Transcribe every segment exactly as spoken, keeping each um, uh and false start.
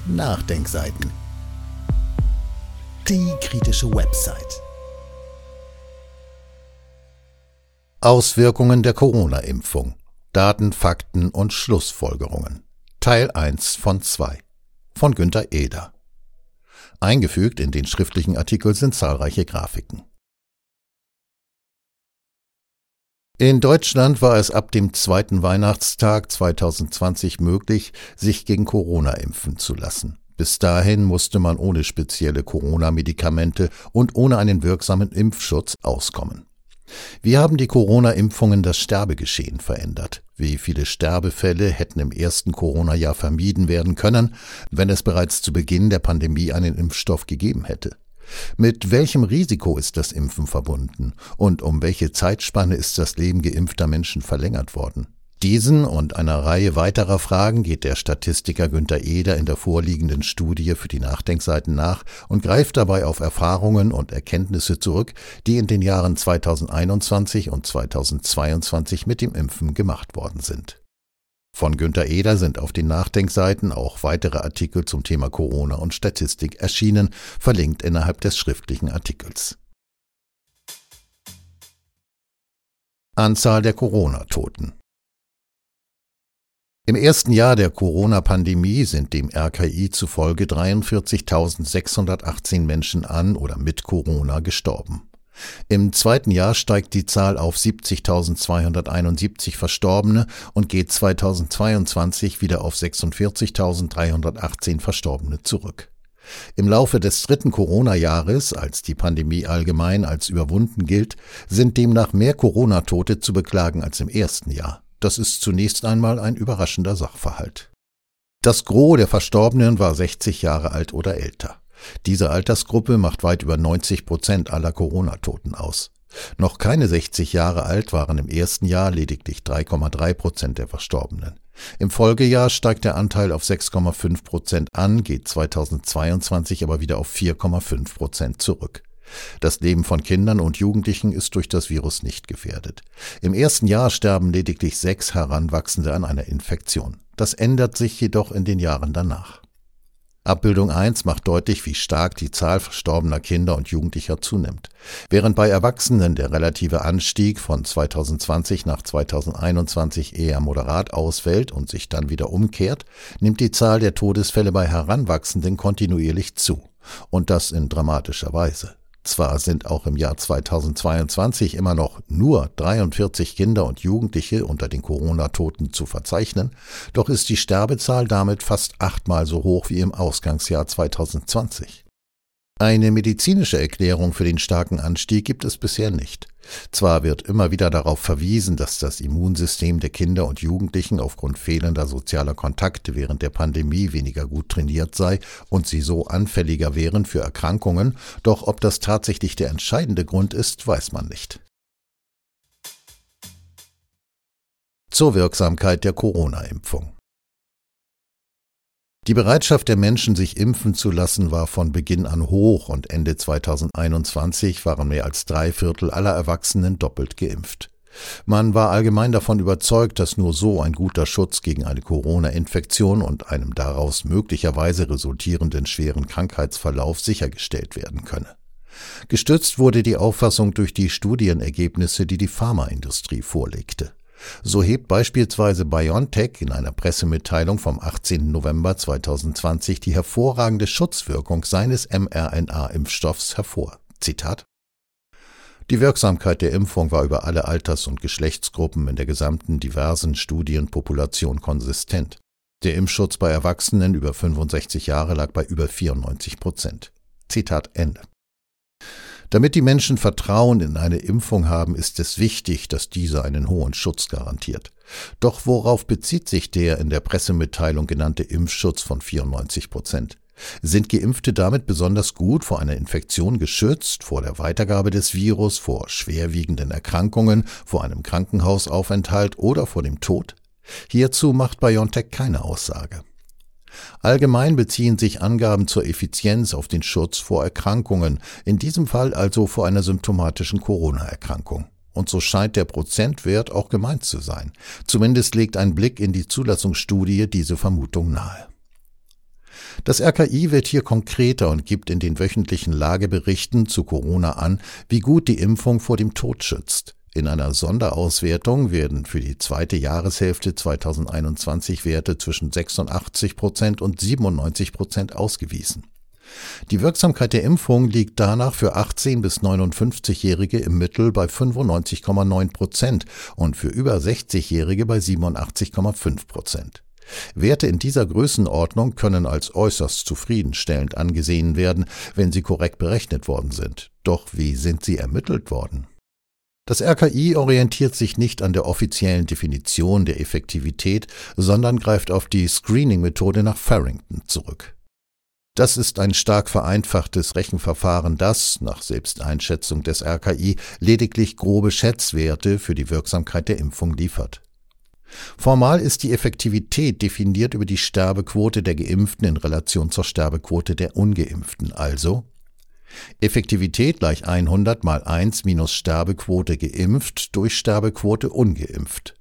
Nachdenkseiten. Die kritische Website. Auswirkungen der Corona-Impfung. Daten, Fakten und Schlussfolgerungen. Teil eins von zwei. Von Günther Eder. Eingefügt in den schriftlichen Artikel sind zahlreiche Grafiken. In Deutschland war es ab dem zweiten Weihnachtstag zweitausendzwanzig möglich, sich gegen Corona impfen zu lassen. Bis dahin musste man ohne spezielle Corona-Medikamente und ohne einen wirksamen Impfschutz auskommen. Wie haben die Corona-Impfungen das Sterbegeschehen verändert? Wie viele Sterbefälle hätten im ersten Corona-Jahr vermieden werden können, wenn es bereits zu Beginn der Pandemie einen Impfstoff gegeben hätte? Mit welchem Risiko ist das Impfen verbunden und um welche Zeitspanne ist das Leben geimpfter Menschen verlängert worden? Diesen und einer Reihe weiterer Fragen geht der Statistiker Günther Eder in der vorliegenden Studie für die Nachdenkseiten nach und greift dabei auf Erfahrungen und Erkenntnisse zurück, die in den Jahren zweitausendeinundzwanzig und zweitausendzweiundzwanzig mit dem Impfen gemacht worden sind. Von Günther Eder sind auf den Nachdenkseiten auch weitere Artikel zum Thema Corona und Statistik erschienen, verlinkt innerhalb des schriftlichen Artikels. Anzahl der Corona-Toten. Im ersten Jahr der Corona-Pandemie sind dem R K I zufolge dreiundvierzigtausendsechshundertachtzehn Menschen an oder mit Corona gestorben. Im zweiten Jahr steigt die Zahl auf siebzigtausendzweihunderteinundsiebzig Verstorbene und geht zweitausendzweiundzwanzig wieder auf sechsundvierzigtausenddreihundertachtzehn Verstorbene zurück. Im Laufe des dritten Corona-Jahres, als die Pandemie allgemein als überwunden gilt, sind demnach mehr Corona-Tote zu beklagen als im ersten Jahr. Das ist zunächst einmal ein überraschender Sachverhalt. Das Gros der Verstorbenen war sechzig Jahre alt oder älter. Diese Altersgruppe macht weit über neunzig Prozent aller Corona-Toten aus. Noch keine sechzig Jahre alt waren im ersten Jahr lediglich drei Komma drei Prozent der Verstorbenen. Im Folgejahr steigt der Anteil auf sechs Komma fünf Prozent an, geht zweitausendzweiundzwanzig aber wieder auf vier Komma fünf Prozent zurück. Das Leben von Kindern und Jugendlichen ist durch das Virus nicht gefährdet. Im ersten Jahr sterben lediglich sechs Heranwachsende an einer Infektion. Das ändert sich jedoch in den Jahren danach. Abbildung eins macht deutlich, wie stark die Zahl verstorbener Kinder und Jugendlicher zunimmt. Während bei Erwachsenen der relative Anstieg von zweitausendzwanzig nach zweitausendeinundzwanzig eher moderat ausfällt und sich dann wieder umkehrt, nimmt die Zahl der Todesfälle bei Heranwachsenden kontinuierlich zu. Und das in dramatischer Weise. Zwar sind auch im Jahr zweitausendzweiundzwanzig immer noch nur dreiundvierzig Kinder und Jugendliche unter den Corona-Toten zu verzeichnen, doch ist die Sterbezahl damit fast achtmal so hoch wie im Ausgangsjahr zweitausendzwanzig. Eine medizinische Erklärung für den starken Anstieg gibt es bisher nicht. Zwar wird immer wieder darauf verwiesen, dass das Immunsystem der Kinder und Jugendlichen aufgrund fehlender sozialer Kontakte während der Pandemie weniger gut trainiert sei und sie so anfälliger wären für Erkrankungen, doch ob das tatsächlich der entscheidende Grund ist, weiß man nicht. Zur Wirksamkeit der Corona-Impfung. Die Bereitschaft der Menschen, sich impfen zu lassen, war von Beginn an hoch und Ende zweitausendeinundzwanzig waren mehr als drei Viertel aller Erwachsenen doppelt geimpft. Man war allgemein davon überzeugt, dass nur so ein guter Schutz gegen eine Corona-Infektion und einem daraus möglicherweise resultierenden schweren Krankheitsverlauf sichergestellt werden könne. Gestützt wurde die Auffassung durch die Studienergebnisse, die die Pharmaindustrie vorlegte. So hebt beispielsweise BioNTech in einer Pressemitteilung vom achtzehnten November zweitausendzwanzig die hervorragende Schutzwirkung seines mRNA-Impfstoffs hervor. Zitat: Die Wirksamkeit der Impfung war über alle Alters- und Geschlechtsgruppen in der gesamten diversen Studienpopulation konsistent. Der Impfschutz bei Erwachsenen über fünfundsechzig Jahre lag bei über vierundneunzig Prozent. Zitat Ende. Damit die Menschen Vertrauen in eine Impfung haben, ist es wichtig, dass diese einen hohen Schutz garantiert. Doch worauf bezieht sich der in der Pressemitteilung genannte Impfschutz von vierundneunzig Prozent? Sind Geimpfte damit besonders gut vor einer Infektion geschützt, vor der Weitergabe des Virus, vor schwerwiegenden Erkrankungen, vor einem Krankenhausaufenthalt oder vor dem Tod? Hierzu macht BioNTech keine Aussage. Allgemein beziehen sich Angaben zur Effizienz auf den Schutz vor Erkrankungen, in diesem Fall also vor einer symptomatischen Corona-Erkrankung. Und so scheint der Prozentwert auch gemeint zu sein. Zumindest legt ein Blick in die Zulassungsstudie diese Vermutung nahe. Das R K I wird hier konkreter und gibt in den wöchentlichen Lageberichten zu Corona an, wie gut die Impfung vor dem Tod schützt. In einer Sonderauswertung werden für die zweite Jahreshälfte zweitausendeinundzwanzig Werte zwischen sechsundachtzig Prozent und siebenundneunzig Prozent ausgewiesen. Die Wirksamkeit der Impfung liegt danach für achtzehn- bis neunundfünfzigjährige im Mittel bei fünfundneunzig Komma neun Prozent und für über sechzigjährige bei siebenundachtzig Komma fünf Prozent. Werte in dieser Größenordnung können als äußerst zufriedenstellend angesehen werden, wenn sie korrekt berechnet worden sind. Doch wie sind sie ermittelt worden? Das R K I orientiert sich nicht an der offiziellen Definition der Effektivität, sondern greift auf die Screening-Methode nach Farrington zurück. Das ist ein stark vereinfachtes Rechenverfahren, das, nach Selbsteinschätzung des R K I, lediglich grobe Schätzwerte für die Wirksamkeit der Impfung liefert. Formal ist die Effektivität definiert über die Sterbequote der Geimpften in Relation zur Sterbequote der Ungeimpften, also Effektivität gleich hundert mal eins minus Sterbequote geimpft durch Sterbequote ungeimpft.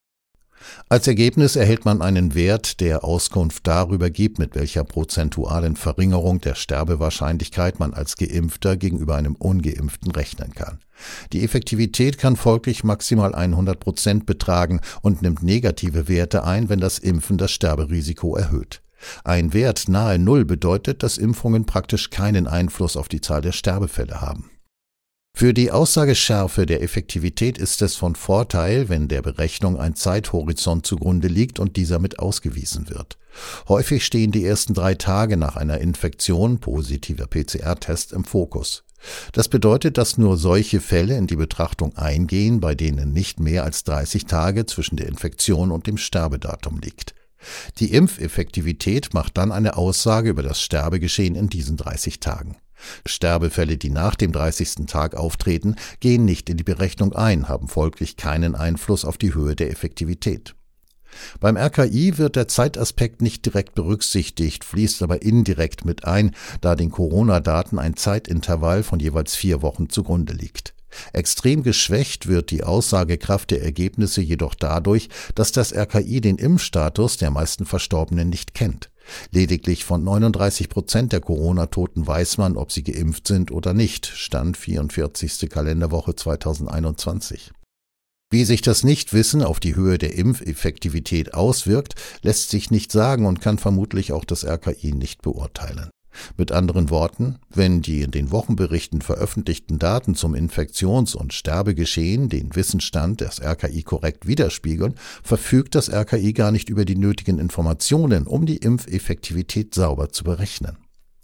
Als Ergebnis erhält man einen Wert, der Auskunft darüber gibt, mit welcher prozentualen Verringerung der Sterbewahrscheinlichkeit man als Geimpfter gegenüber einem Ungeimpften rechnen kann. Die Effektivität kann folglich maximal hundert Prozent betragen und nimmt negative Werte ein, wenn das Impfen das Sterberisiko erhöht. Ein Wert nahe Null bedeutet, dass Impfungen praktisch keinen Einfluss auf die Zahl der Sterbefälle haben. Für die Aussageschärfe der Effektivität ist es von Vorteil, wenn der Berechnung ein Zeithorizont zugrunde liegt und dieser mit ausgewiesen wird. Häufig stehen die ersten drei Tage nach einer Infektion, positiver P C R-Test, im Fokus. Das bedeutet, dass nur solche Fälle in die Betrachtung eingehen, bei denen nicht mehr als dreißig Tage zwischen der Infektion und dem Sterbedatum liegt. Die Impfeffektivität macht dann eine Aussage über das Sterbegeschehen in diesen dreißig Tagen. Sterbefälle, die nach dem dreißigsten Tag auftreten, gehen nicht in die Berechnung ein, haben folglich keinen Einfluss auf die Höhe der Effektivität. Beim R K I wird der Zeitaspekt nicht direkt berücksichtigt, fließt aber indirekt mit ein, da den Corona-Daten ein Zeitintervall von jeweils vier Wochen zugrunde liegt. Extrem geschwächt wird die Aussagekraft der Ergebnisse jedoch dadurch, dass das R K I den Impfstatus der meisten Verstorbenen nicht kennt. Lediglich von neununddreißig Prozent der Corona-Toten weiß man, ob sie geimpft sind oder nicht, Stand vierundvierzigste Kalenderwoche zweitausendeinundzwanzig. Wie sich das Nichtwissen auf die Höhe der Impfeffektivität auswirkt, lässt sich nicht sagen und kann vermutlich auch das R K I nicht beurteilen. Mit anderen Worten, wenn die in den Wochenberichten veröffentlichten Daten zum Infektions- und Sterbegeschehen den Wissensstand des R K I korrekt widerspiegeln, verfügt das R K I gar nicht über die nötigen Informationen, um die Impfeffektivität sauber zu berechnen.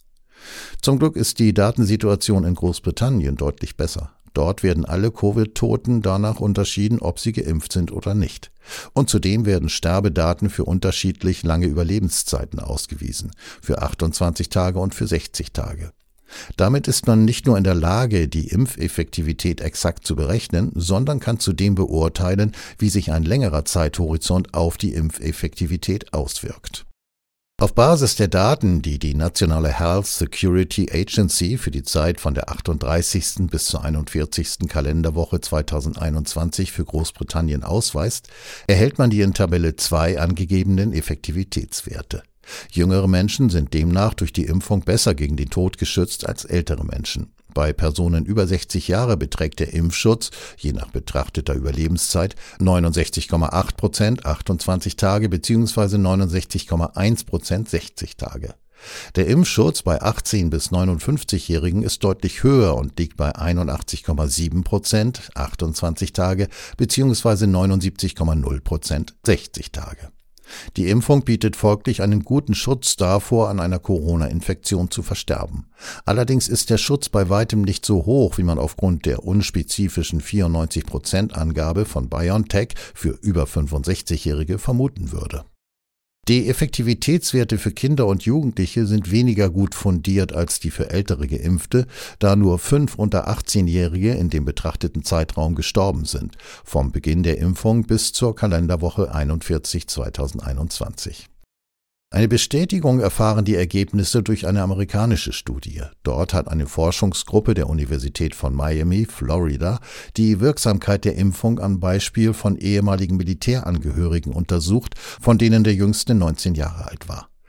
Zum Glück ist die Datensituation in Großbritannien deutlich besser. Dort werden alle Covid-Toten danach unterschieden, ob sie geimpft sind oder nicht. Und zudem werden Sterbedaten für unterschiedlich lange Überlebenszeiten ausgewiesen, für achtundzwanzig Tage und für sechzig Tage. Damit ist man nicht nur in der Lage, die Impfeffektivität exakt zu berechnen, sondern kann zudem beurteilen, wie sich ein längerer Zeithorizont auf die Impfeffektivität auswirkt. Auf Basis der Daten, die die nationale Health Security Agency für die Zeit von der achtunddreißigsten bis zur einundvierzigsten Kalenderwoche zweitausendeinundzwanzig für Großbritannien ausweist, erhält man die in Tabelle zwei angegebenen Effektivitätswerte. Jüngere Menschen sind demnach durch die Impfung besser gegen den Tod geschützt als ältere Menschen. Bei Personen über sechzig Jahre beträgt der Impfschutz, je nach betrachteter Überlebenszeit, neunundsechzig Komma acht Prozent achtundzwanzig Tage bzw. neunundsechzig Komma eins Prozent sechzig Tage. Der Impfschutz bei achtzehn- bis neunundfünfzigjährigen ist deutlich höher und liegt bei einundachtzig Komma sieben Prozent achtundzwanzig Tage bzw. neunundsiebzig Komma null Prozent sechzig Tage. Die Impfung bietet folglich einen guten Schutz davor, an einer Corona-Infektion zu versterben. Allerdings ist der Schutz bei weitem nicht so hoch, wie man aufgrund der unspezifischen vierundneunzig Prozent Angabe von BioNTech für über fünfundsechzigjährige vermuten würde. Die Effektivitätswerte für Kinder und Jugendliche sind weniger gut fundiert als die für ältere Geimpfte, da nur fünf unter achtzehnjährige in dem betrachteten Zeitraum gestorben sind, vom Beginn der Impfung bis zur Kalenderwoche einundvierzig zweitausendeinundzwanzig. Eine Bestätigung erfahren die Ergebnisse durch eine amerikanische Studie. Dort hat eine Forschungsgruppe der Universität von Miami, Florida, die Wirksamkeit der Impfung am Beispiel von ehemaligen Militärangehörigen untersucht, von denen der jüngste neunzehn Jahre alt war.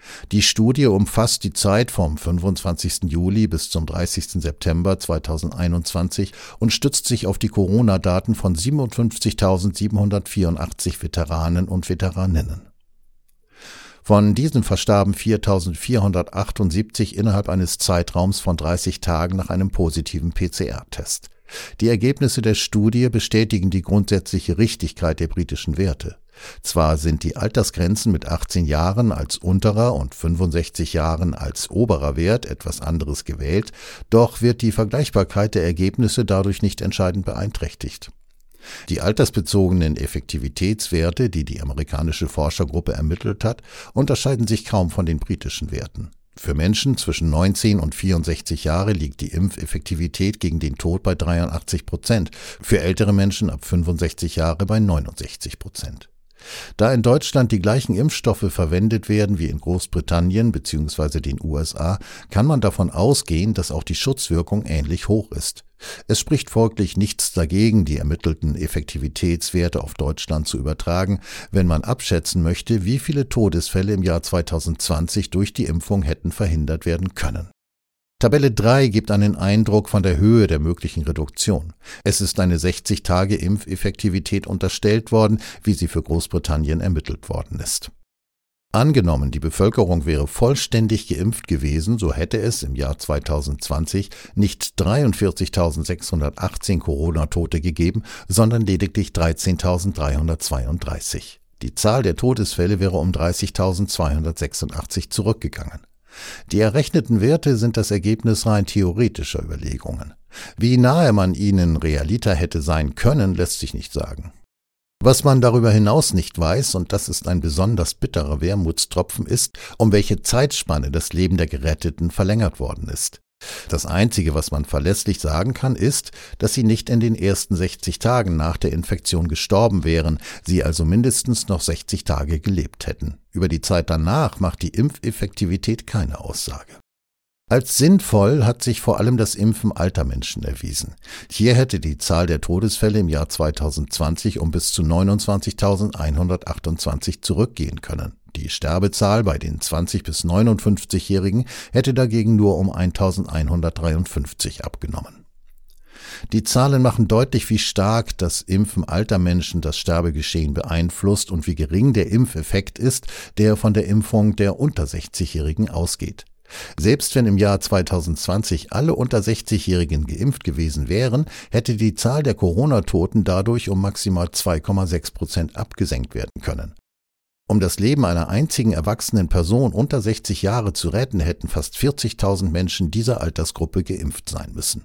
Die Studie umfasst die Zeit vom fünfundzwanzigsten Juli bis zum dreißigsten September zweitausendeinundzwanzig und stützt sich auf die Corona-Daten von siebenundfünfzigtausendsiebenhundertvierundachtzig Veteranen und Veteraninnen. Von diesen verstarben viertausendvierhundertachtundsiebzig innerhalb eines Zeitraums von dreißig Tagen nach einem positiven P C R-Test. Die Ergebnisse der Studie bestätigen die grundsätzliche Richtigkeit der britischen Werte. Zwar sind die Altersgrenzen mit achtzehn Jahren als unterer und fünfundsechzig Jahren als oberer Wert etwas anderes gewählt, doch wird die Vergleichbarkeit der Ergebnisse dadurch nicht entscheidend beeinträchtigt. Die altersbezogenen Effektivitätswerte, die die amerikanische Forschergruppe ermittelt hat, unterscheiden sich kaum von den britischen Werten. Für Menschen zwischen neunzehn und vierundsechzig Jahre liegt die Impfeffektivität gegen den Tod bei dreiundachtzig Prozent, für ältere Menschen ab fünfundsechzig Jahre bei neunundsechzig Prozent. Da in Deutschland die gleichen Impfstoffe verwendet werden wie in Großbritannien bzw. den U S A, kann man davon ausgehen, dass auch die Schutzwirkung ähnlich hoch ist. Es spricht folglich nichts dagegen, die ermittelten Effektivitätswerte auf Deutschland zu übertragen, wenn man abschätzen möchte, wie viele Todesfälle im Jahr zweitausendzwanzig durch die Impfung hätten verhindert werden können. Tabelle drei gibt einen Eindruck von der Höhe der möglichen Reduktion. Es ist eine sechzig Tage Impfeffektivität unterstellt worden, wie sie für Großbritannien ermittelt worden ist. Angenommen, die Bevölkerung wäre vollständig geimpft gewesen, so hätte es im Jahr zweitausendzwanzig nicht dreiundvierzigtausendsechshundertachtzehn Corona-Tote gegeben, sondern lediglich dreizehntausenddreihundertzweiunddreißig. Die Zahl der Todesfälle wäre um dreißigtausendzweihundertsechsundachtzig zurückgegangen. Die errechneten Werte sind das Ergebnis rein theoretischer Überlegungen. Wie nahe man ihnen realiter hätte sein können, lässt sich nicht sagen. Was man darüber hinaus nicht weiß, und das ist ein besonders bitterer Wermutstropfen, ist, um welche Zeitspanne das Leben der Geretteten verlängert worden ist. Das Einzige, was man verlässlich sagen kann, ist, dass sie nicht in den ersten sechzig Tagen nach der Infektion gestorben wären, sie also mindestens noch sechzig Tage gelebt hätten. Über die Zeit danach macht die Impfeffektivität keine Aussage. Als sinnvoll hat sich vor allem das Impfen alter Menschen erwiesen. Hier hätte die Zahl der Todesfälle im Jahr zweitausendzwanzig um bis zu neunundzwanzigtausendeinhundertachtundzwanzig zurückgehen können. Die Sterbezahl bei den zwanzig- bis neunundfünfzigjährigen hätte dagegen nur um eintausendeinhundertdreiundfünfzig abgenommen. Die Zahlen machen deutlich, wie stark das Impfen alter Menschen das Sterbegeschehen beeinflusst und wie gering der Impfeffekt ist, der von der Impfung der unter sechzigjährigen ausgeht. Selbst wenn im Jahr zweitausendzwanzig alle unter sechzigjährigen geimpft gewesen wären, hätte die Zahl der Corona-Toten dadurch um maximal zwei Komma sechs Prozent abgesenkt werden können. Um das Leben einer einzigen erwachsenen Person unter sechzig Jahre zu retten, hätten fast vierzigtausend Menschen dieser Altersgruppe geimpft sein müssen.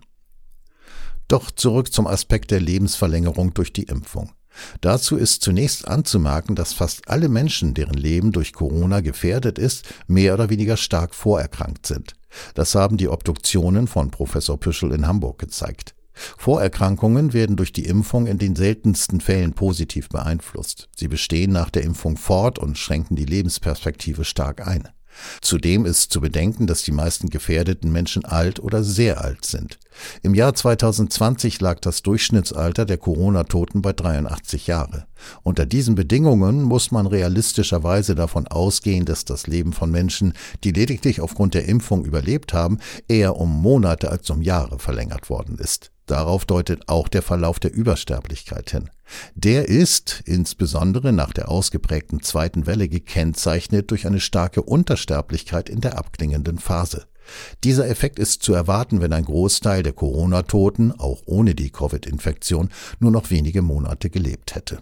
Doch zurück zum Aspekt der Lebensverlängerung durch die Impfung. Dazu ist zunächst anzumerken, dass fast alle Menschen, deren Leben durch Corona gefährdet ist, mehr oder weniger stark vorerkrankt sind. Das haben die Obduktionen von Professor Püschel in Hamburg gezeigt. Vorerkrankungen werden durch die Impfung in den seltensten Fällen positiv beeinflusst. Sie bestehen nach der Impfung fort und schränken die Lebensperspektive stark ein. Zudem ist zu bedenken, dass die meisten gefährdeten Menschen alt oder sehr alt sind. Im Jahr zweitausendzwanzig lag das Durchschnittsalter der Corona-Toten bei dreiundachtzig Jahre. Unter diesen Bedingungen muss man realistischerweise davon ausgehen, dass das Leben von Menschen, die lediglich aufgrund der Impfung überlebt haben, eher um Monate als um Jahre verlängert worden ist. Darauf deutet auch der Verlauf der Übersterblichkeit hin. Der ist, insbesondere nach der ausgeprägten zweiten Welle, gekennzeichnet durch eine starke Untersterblichkeit in der abklingenden Phase. Dieser Effekt ist zu erwarten, wenn ein Großteil der Corona-Toten, auch ohne die Covid-Infektion, nur noch wenige Monate gelebt hätte.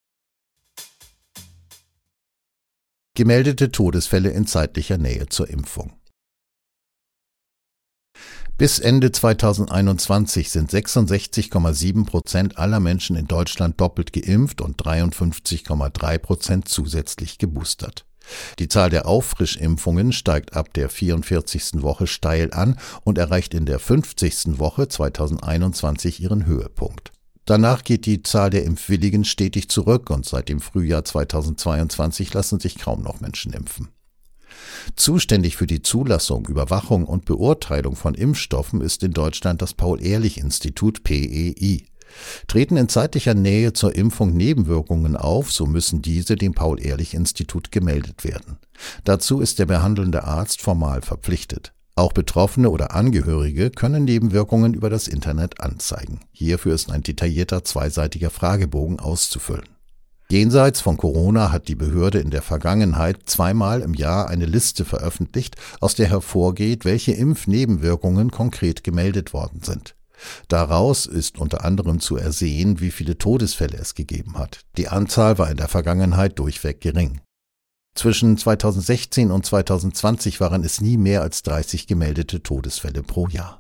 Gemeldete Todesfälle in zeitlicher Nähe zur Impfung. Bis Ende zweitausendeinundzwanzig sind sechsundsechzig Komma sieben Prozent aller Menschen in Deutschland doppelt geimpft und dreiundfünfzig Komma drei Prozent zusätzlich geboostert. Die Zahl der Auffrischimpfungen steigt ab der vierundvierzigsten Woche steil an und erreicht in der fünfzigsten Woche zweitausendeinundzwanzig ihren Höhepunkt. Danach geht die Zahl der Impfwilligen stetig zurück und seit dem Frühjahr zweitausendzweiundzwanzig lassen sich kaum noch Menschen impfen. Zuständig für die Zulassung, Überwachung und Beurteilung von Impfstoffen ist in Deutschland das Paul-Ehrlich-Institut P E I. Treten in zeitlicher Nähe zur Impfung Nebenwirkungen auf, so müssen diese dem Paul-Ehrlich-Institut gemeldet werden. Dazu ist der behandelnde Arzt formal verpflichtet. Auch Betroffene oder Angehörige können Nebenwirkungen über das Internet anzeigen. Hierfür ist ein detaillierter zweiseitiger Fragebogen auszufüllen. Jenseits von Corona hat die Behörde in der Vergangenheit zweimal im Jahr eine Liste veröffentlicht, aus der hervorgeht, welche Impfnebenwirkungen konkret gemeldet worden sind. Daraus ist unter anderem zu ersehen, wie viele Todesfälle es gegeben hat. Die Anzahl war in der Vergangenheit durchweg gering. Zwischen zweitausendsechzehn und zweitausendzwanzig waren es nie mehr als dreißig gemeldete Todesfälle pro Jahr.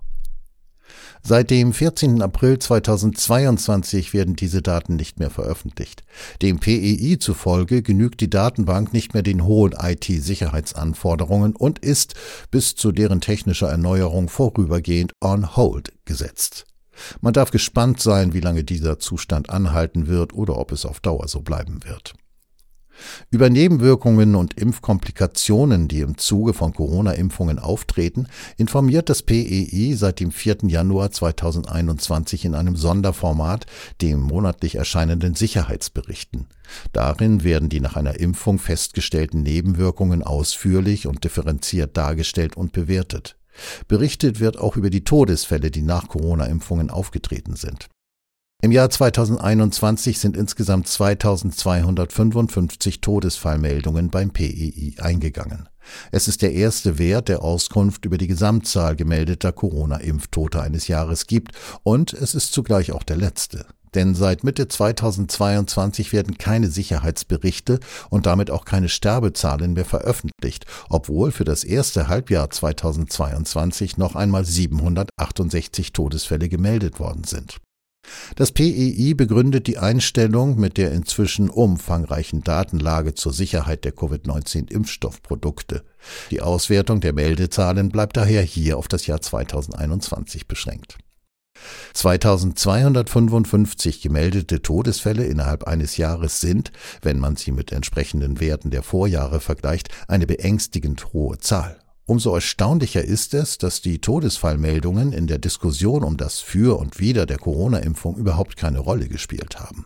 Seit dem vierzehnten April zweitausendzweiundzwanzig werden diese Daten nicht mehr veröffentlicht. Dem P E I zufolge genügt die Datenbank nicht mehr den hohen I T-Sicherheitsanforderungen und ist bis zu deren technischer Erneuerung vorübergehend on hold gesetzt. Man darf gespannt sein, wie lange dieser Zustand anhalten wird oder ob es auf Dauer so bleiben wird. Über Nebenwirkungen und Impfkomplikationen, die im Zuge von Corona-Impfungen auftreten, informiert das P E I seit dem vierten Januar zweitausendeinundzwanzig in einem Sonderformat, dem monatlich erscheinenden Sicherheitsberichten. Darin werden die nach einer Impfung festgestellten Nebenwirkungen ausführlich und differenziert dargestellt und bewertet. Berichtet wird auch über die Todesfälle, die nach Corona-Impfungen aufgetreten sind. Im Jahr zweitausendeinundzwanzig sind insgesamt zweitausendzweihundertfünfundfünfzig Todesfallmeldungen beim P E I eingegangen. Es ist der erste Wert, der Auskunft über die Gesamtzahl gemeldeter Corona-Impftote eines Jahres gibt, und es ist zugleich auch der letzte. Denn seit Mitte zweitausendzweiundzwanzig werden keine Sicherheitsberichte und damit auch keine Sterbezahlen mehr veröffentlicht, obwohl für das erste Halbjahr zweitausendzweiundzwanzig noch einmal siebenhundertachtundsechzig Todesfälle gemeldet worden sind. Das P E I begründet die Einstellung mit der inzwischen umfangreichen Datenlage zur Sicherheit der Covid neunzehn Impfstoffprodukte. Die Auswertung der Meldezahlen bleibt daher hier auf das Jahr zweitausendeinundzwanzig beschränkt. zweitausendzweihundertfünfundfünfzig gemeldete Todesfälle innerhalb eines Jahres sind, wenn man sie mit entsprechenden Werten der Vorjahre vergleicht, eine beängstigend hohe Zahl. Umso erstaunlicher ist es, dass die Todesfallmeldungen in der Diskussion um das Für und Wider der Corona-Impfung überhaupt keine Rolle gespielt haben.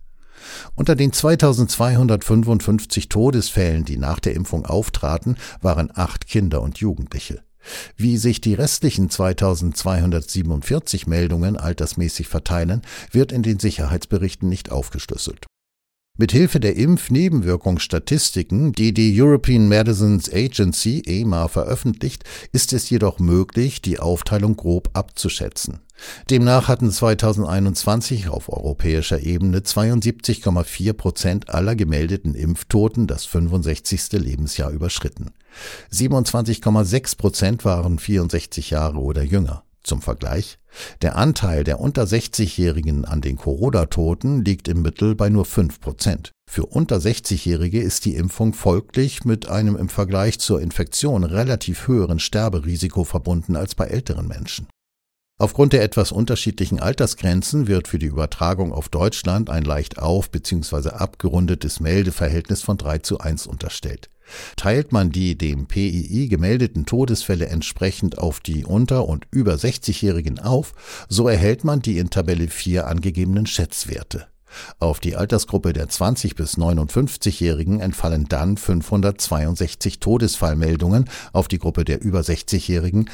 Unter den zweitausendzweihundertfünfundfünfzig Todesfällen, die nach der Impfung auftraten, waren acht Kinder und Jugendliche. Wie sich die restlichen zweitausendzweihundertsiebenundvierzig Meldungen altersmäßig verteilen, wird in den Sicherheitsberichten nicht aufgeschlüsselt. Mithilfe der Impfnebenwirkungsstatistiken, die die European Medicines Agency E M A veröffentlicht, ist es jedoch möglich, die Aufteilung grob abzuschätzen. Demnach hatten zweitausendeinundzwanzig auf europäischer Ebene zweiundsiebzig Komma vier Prozent aller gemeldeten Impftoten das fünfundsechzigste Lebensjahr überschritten. siebenundzwanzig Komma sechs Prozent waren vierundsechzig Jahre oder jünger. Zum Vergleich: Der Anteil der unter sechzigjährigen an den Corona-Toten liegt im Mittel bei nur fünf Prozent. Für unter sechzigjährige ist die Impfung folglich mit einem im Vergleich zur Infektion relativ höheren Sterberisiko verbunden als bei älteren Menschen. Aufgrund der etwas unterschiedlichen Altersgrenzen wird für die Übertragung auf Deutschland ein leicht auf- bzw. abgerundetes Meldeverhältnis von drei zu eins unterstellt. Teilt man die dem P E I gemeldeten Todesfälle entsprechend auf die unter- und über sechzigjährigen auf, so erhält man die in Tabelle vier angegebenen Schätzwerte. Auf die Altersgruppe der zwanzig- bis neunundfünfzigjährigen entfallen dann fünfhundertzweiundsechzig Todesfallmeldungen, auf die Gruppe der über sechzigjährigen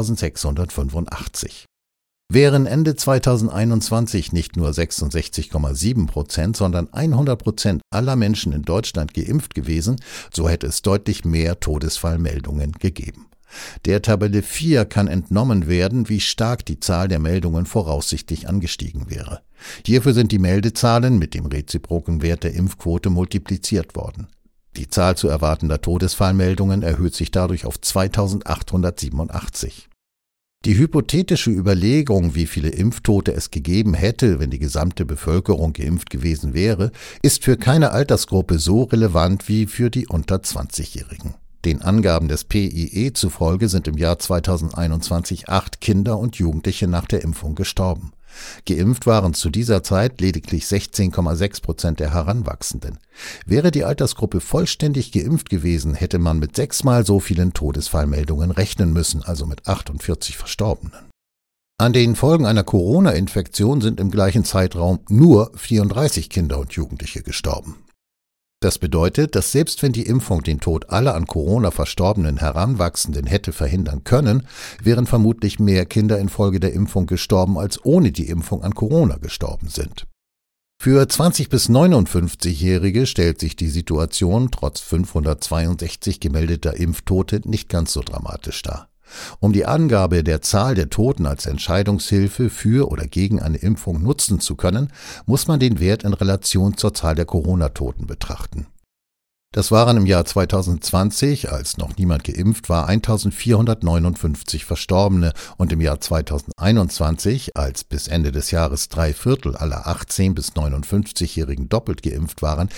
eintausendsechshundertfünfundachtzig. Wären Ende zweitausendeinundzwanzig nicht nur sechsundsechzig Komma sieben Prozent, sondern hundert Prozent aller Menschen in Deutschland geimpft gewesen, so hätte es deutlich mehr Todesfallmeldungen gegeben. Der Tabelle vier kann entnommen werden, wie stark die Zahl der Meldungen voraussichtlich angestiegen wäre. Hierfür sind die Meldezahlen mit dem reziproken Wert der Impfquote multipliziert worden. Die Zahl zu erwartender Todesfallmeldungen erhöht sich dadurch auf zweitausendachthundertsiebenundachtzig. Die hypothetische Überlegung, wie viele Impftote es gegeben hätte, wenn die gesamte Bevölkerung geimpft gewesen wäre, ist für keine Altersgruppe so relevant wie für die unter zwanzigjährigen. Den Angaben des P I E zufolge sind im Jahr zweitausendeinundzwanzig acht Kinder und Jugendliche nach der Impfung gestorben. Geimpft waren zu dieser Zeit lediglich sechzehn Komma sechs Prozent der Heranwachsenden. Wäre die Altersgruppe vollständig geimpft gewesen, hätte man mit sechsmal so vielen Todesfallmeldungen rechnen müssen, also mit achtundvierzig Verstorbenen. An den Folgen einer Corona-Infektion sind im gleichen Zeitraum nur vierunddreißig Kinder und Jugendliche gestorben. Das bedeutet, dass selbst wenn die Impfung den Tod aller an Corona verstorbenen Heranwachsenden hätte verhindern können, wären vermutlich mehr Kinder infolge der Impfung gestorben, als ohne die Impfung an Corona gestorben sind. Für zwanzig- bis neunundfünfzigjährige stellt sich die Situation trotz fünfhundertzweiundsechzig gemeldeter Impftote nicht ganz so dramatisch dar. Um die Angabe der Zahl der Toten als Entscheidungshilfe für oder gegen eine Impfung nutzen zu können, muss man den Wert in Relation zur Zahl der Corona-Toten betrachten. Das waren im Jahr zweitausendzwanzig, als noch niemand geimpft war, eintausendvierhundertneunundfünfzig Verstorbene und im Jahr zweitausendeinundzwanzig, als bis Ende des Jahres drei Viertel aller achtzehn- bis neunundfünfzigjährigen doppelt geimpft waren,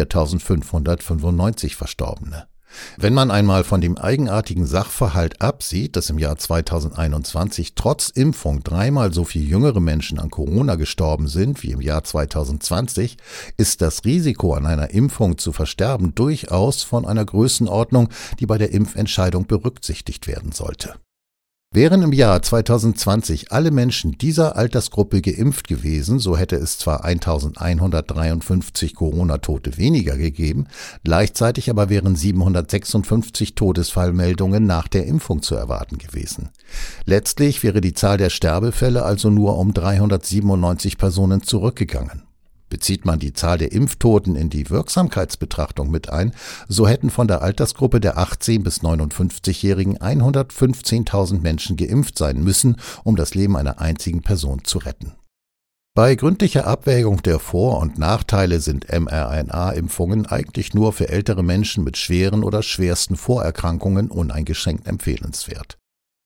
viertausendfünfhundertfünfundneunzig Verstorbene. Wenn man einmal von dem eigenartigen Sachverhalt absieht, dass im Jahr zweitausendeinundzwanzig trotz Impfung dreimal so viel jüngere Menschen an Corona gestorben sind wie im Jahr zweitausendzwanzig, ist das Risiko, an einer Impfung zu versterben, durchaus von einer Größenordnung, die bei der Impfentscheidung berücksichtigt werden sollte. Wären im Jahr zweitausendzwanzig alle Menschen dieser Altersgruppe geimpft gewesen, so hätte es zwar eintausendeinhundertdreiundfünfzig Corona-Tote weniger gegeben, gleichzeitig aber wären siebenhundertsechsundfünfzig Todesfallmeldungen nach der Impfung zu erwarten gewesen. Letztlich wäre die Zahl der Sterbefälle also nur um dreihundertsiebenundneunzig Personen zurückgegangen. Bezieht man die Zahl der Impftoten in die Wirksamkeitsbetrachtung mit ein, so hätten von der Altersgruppe der achtzehn- bis neunundfünfzigjährigen hundertfünfzehntausend Menschen geimpft sein müssen, um das Leben einer einzigen Person zu retten. Bei gründlicher Abwägung der Vor- und Nachteile sind mRNA-Impfungen eigentlich nur für ältere Menschen mit schweren oder schwersten Vorerkrankungen uneingeschränkt empfehlenswert.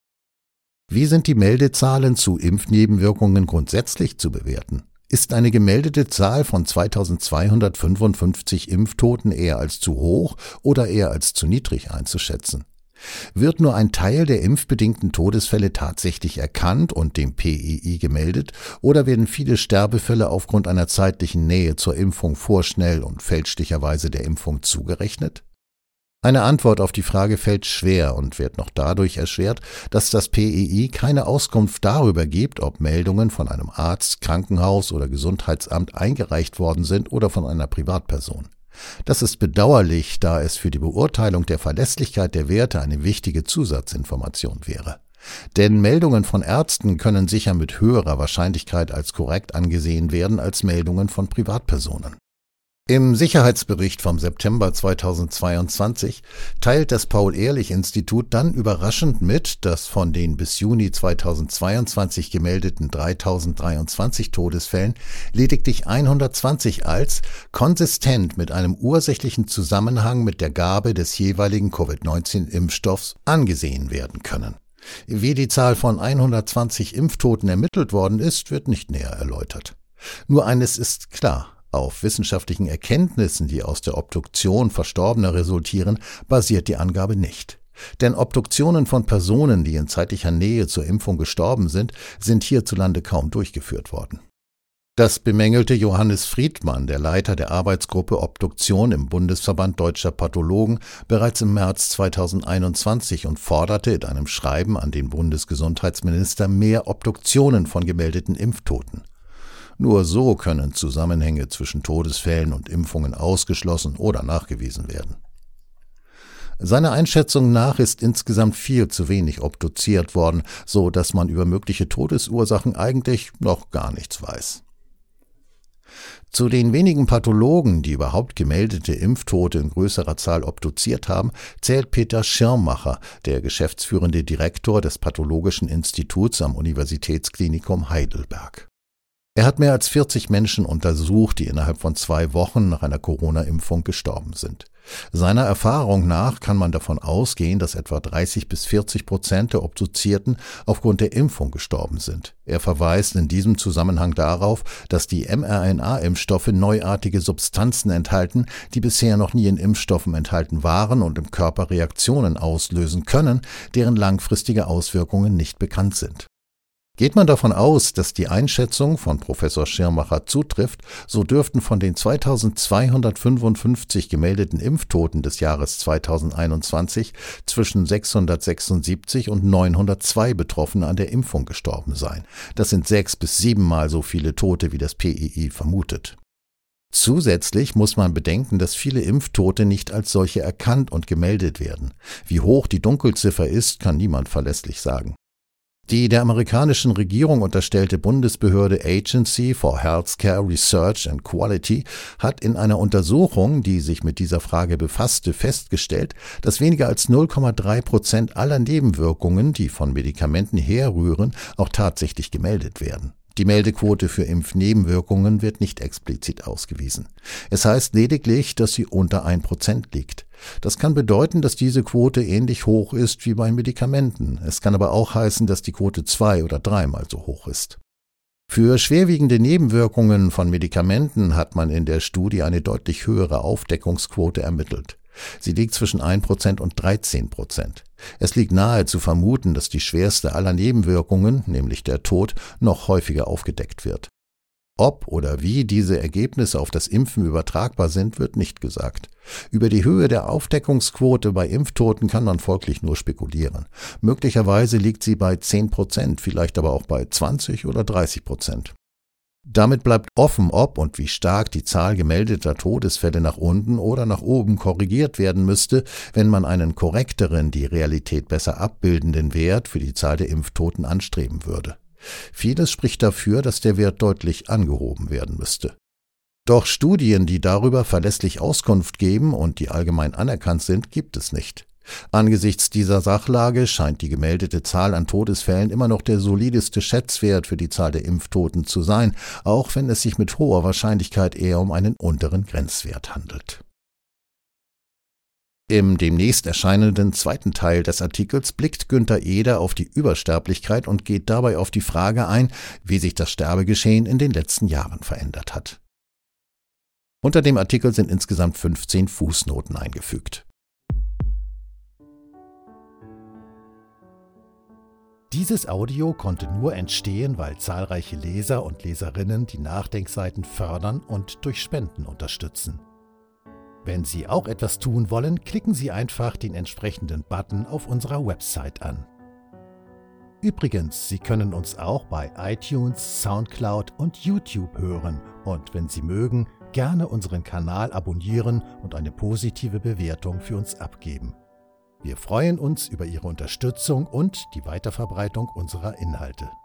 Wie sind die Meldezahlen zu Impfnebenwirkungen grundsätzlich zu bewerten? Ist eine gemeldete Zahl von zweitausendzweihundertfünfundfünfzig Impftoten eher als zu hoch oder eher als zu niedrig einzuschätzen? Wird nur ein Teil der impfbedingten Todesfälle tatsächlich erkannt und dem P E I gemeldet, oder werden viele Sterbefälle aufgrund einer zeitlichen Nähe zur Impfung vorschnell und fälschlicherweise der Impfung zugerechnet? Eine Antwort auf die Frage fällt schwer und wird noch dadurch erschwert, dass das P E I keine Auskunft darüber gibt, ob Meldungen von einem Arzt, Krankenhaus oder Gesundheitsamt eingereicht worden sind oder von einer Privatperson. Das ist bedauerlich, da es für die Beurteilung der Verlässlichkeit der Werte eine wichtige Zusatzinformation wäre. Denn Meldungen von Ärzten können sicher mit höherer Wahrscheinlichkeit als korrekt angesehen werden als Meldungen von Privatpersonen. Im Sicherheitsbericht vom September zweitausendzweiundzwanzig teilt das Paul-Ehrlich-Institut dann überraschend mit, dass von den bis Juni zweitausendzweiundzwanzig gemeldeten dreitausenddreiundzwanzig Todesfällen lediglich hundertzwanzig als konsistent mit einem ursächlichen Zusammenhang mit der Gabe des jeweiligen Covid neunzehn Impfstoffs angesehen werden können. Wie die Zahl von hundertzwanzig Impftoten ermittelt worden ist, wird nicht näher erläutert. Nur eines ist klar: Auf wissenschaftlichen Erkenntnissen, die aus der Obduktion Verstorbener resultieren, basiert die Angabe nicht. Denn Obduktionen von Personen, die in zeitlicher Nähe zur Impfung gestorben sind, sind hierzulande kaum durchgeführt worden. Das bemängelte Johannes Friedmann, der Leiter der Arbeitsgruppe Obduktion im Bundesverband Deutscher Pathologen, bereits im März zweitausendeinundzwanzig und forderte in einem Schreiben an den Bundesgesundheitsminister mehr Obduktionen von gemeldeten Impftoten. Nur so können Zusammenhänge zwischen Todesfällen und Impfungen ausgeschlossen oder nachgewiesen werden. Seiner Einschätzung nach ist insgesamt viel zu wenig obduziert worden, so dass man über mögliche Todesursachen eigentlich noch gar nichts weiß. Zu den wenigen Pathologen, die überhaupt gemeldete Impftote in größerer Zahl obduziert haben, zählt Peter Schirmacher, der geschäftsführende Direktor des Pathologischen Instituts am Universitätsklinikum Heidelberg. Er hat mehr als vierzig Menschen untersucht, die innerhalb von zwei Wochen nach einer Corona-Impfung gestorben sind. Seiner Erfahrung nach kann man davon ausgehen, dass etwa dreißig bis vierzig Prozent der Obduzierten aufgrund der Impfung gestorben sind. Er verweist in diesem Zusammenhang darauf, dass die mRNA-Impfstoffe neuartige Substanzen enthalten, die bisher noch nie in Impfstoffen enthalten waren und im Körper Reaktionen auslösen können, deren langfristige Auswirkungen nicht bekannt sind. Geht man davon aus, dass die Einschätzung von Professor Schirmacher zutrifft, so dürften von den zweitausendzweihundertfünfundfünfzig gemeldeten Impftoten des Jahres zweitausendeinundzwanzig zwischen sechshundertsechsundsiebzig und neunhundertzwei Betroffene an der Impfung gestorben sein. Das sind sechs bis siebenmal so viele Tote, wie das P I I vermutet. Zusätzlich muss man bedenken, dass viele Impftote nicht als solche erkannt und gemeldet werden. Wie hoch die Dunkelziffer ist, kann niemand verlässlich sagen. Die der amerikanischen Regierung unterstellte Bundesbehörde Agency for Healthcare Research and Quality hat in einer Untersuchung, die sich mit dieser Frage befasste, festgestellt, dass weniger als null Komma drei Prozent aller Nebenwirkungen, die von Medikamenten herrühren, auch tatsächlich gemeldet werden. Die Meldequote für Impfnebenwirkungen wird nicht explizit ausgewiesen. Es heißt lediglich, dass sie unter ein Prozent liegt. Das kann bedeuten, dass diese Quote ähnlich hoch ist wie bei Medikamenten. Es kann aber auch heißen, dass die Quote zwei- oder dreimal so hoch ist. Für schwerwiegende Nebenwirkungen von Medikamenten hat man in der Studie eine deutlich höhere Aufdeckungsquote ermittelt. Sie liegt zwischen ein Prozent und dreizehn Prozent. Es liegt nahe zu vermuten, dass die schwerste aller Nebenwirkungen, nämlich der Tod, noch häufiger aufgedeckt wird. Ob oder wie diese Ergebnisse auf das Impfen übertragbar sind, wird nicht gesagt. Über die Höhe der Aufdeckungsquote bei Impftoten kann man folglich nur spekulieren. Möglicherweise liegt sie bei zehn Prozent, vielleicht aber auch bei zwanzig oder dreißig Prozent. Damit bleibt offen, ob und wie stark die Zahl gemeldeter Todesfälle nach unten oder nach oben korrigiert werden müsste, wenn man einen korrekteren, die Realität besser abbildenden Wert für die Zahl der Impftoten anstreben würde. Vieles spricht dafür, dass der Wert deutlich angehoben werden müsste. Doch Studien, die darüber verlässlich Auskunft geben und die allgemein anerkannt sind, gibt es nicht. Angesichts dieser Sachlage scheint die gemeldete Zahl an Todesfällen immer noch der solideste Schätzwert für die Zahl der Impftoten zu sein, auch wenn es sich mit hoher Wahrscheinlichkeit eher um einen unteren Grenzwert handelt. Im demnächst erscheinenden zweiten Teil des Artikels blickt Günther Eder auf die Übersterblichkeit und geht dabei auf die Frage ein, wie sich das Sterbegeschehen in den letzten Jahren verändert hat. Unter dem Artikel sind insgesamt fünfzehn Fußnoten eingefügt. Dieses Audio konnte nur entstehen, weil zahlreiche Leser und Leserinnen die Nachdenkseiten fördern und durch Spenden unterstützen. Wenn Sie auch etwas tun wollen, klicken Sie einfach den entsprechenden Button auf unserer Website an. Übrigens, Sie können uns auch bei iTunes, Soundcloud und YouTube hören und wenn Sie mögen, gerne unseren Kanal abonnieren und eine positive Bewertung für uns abgeben. Wir freuen uns über Ihre Unterstützung und die Weiterverbreitung unserer Inhalte.